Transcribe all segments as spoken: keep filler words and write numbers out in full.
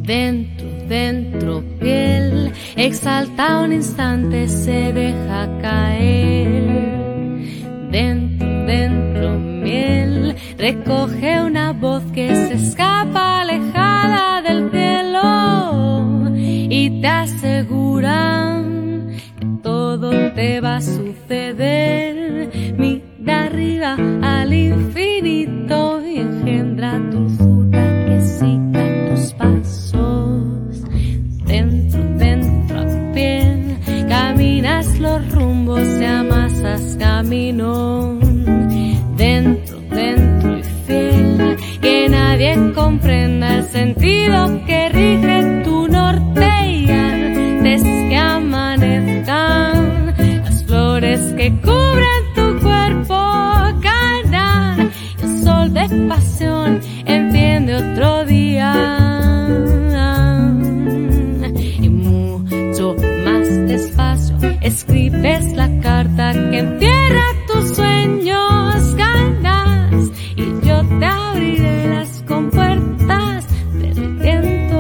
Dentro, dentro, piel, exalta un instante, se deja caer. Dentro, dentro, miel, recoge una voz que se escapa alejada del cielo y te aseguran que todo te va a suceder. Mira arriba al infinito y engendra dulzura que siga tus pasos. Dentro, dentro, a pie, caminas los rumbos y amasas camino. Dentro, dentro y fiel, que nadie comprenda el sentido que rige tu norte y antes que amanezcan las flores que cubren tu cuerpo caerán y el sol de pasión enciende otro día. Y mucho más despacio escribes la carta que encierra tus sueños, ganas, y yo te abriré las compuertas del viento.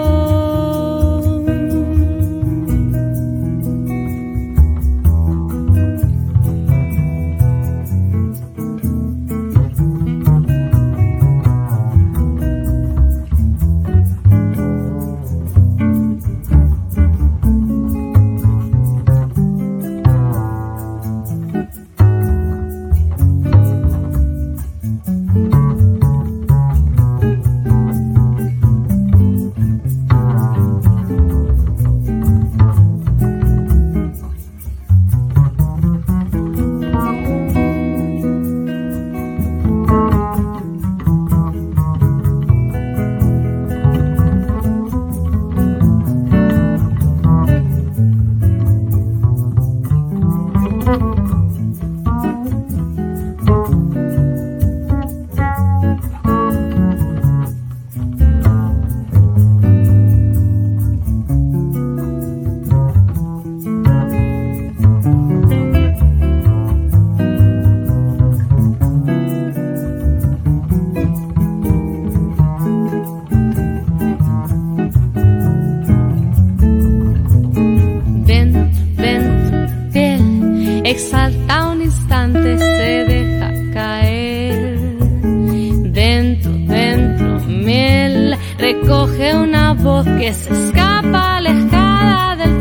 Exalta un instante, se deja caer. Dentro, dentro, miel, recoge una voz que se escapa alejada del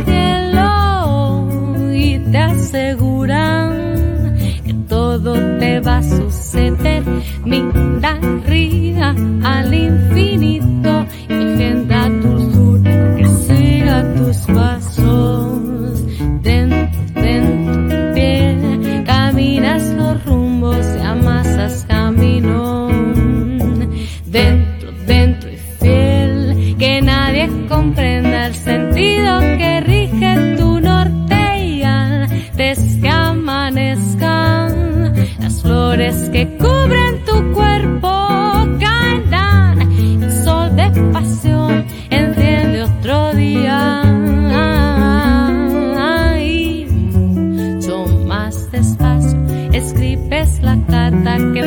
cielo y te aseguran que todo te va a suceder. Mira arriba al infinito y engendra tu dulzura que siga tus pasos. Dentro, dentro, piel, caminas los rumbos y amasas camino. Dentro, dentro y fiel, que nadie comprenda el sentido que rige tu norte y antes que amanezcan las flores que cubren tu cuerpo caerán. El sol de pasión enciende otro día. Y mucho más despacio escribes la carta que